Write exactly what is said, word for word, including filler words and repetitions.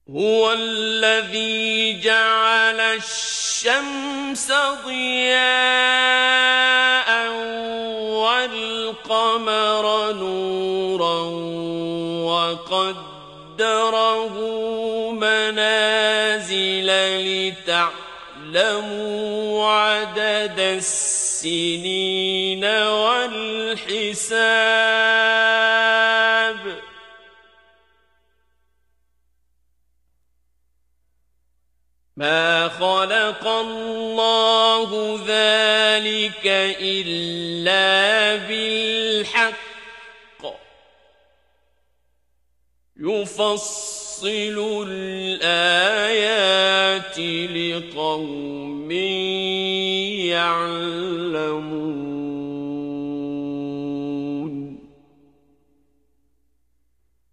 هو الذي جعل الشمس ضياء والقمر نورا وقدره منازل لتعلموا عدد السنين والحساب ما خلق الله ذلك إلا بالحق يفصل الآيات لقوم يعلمون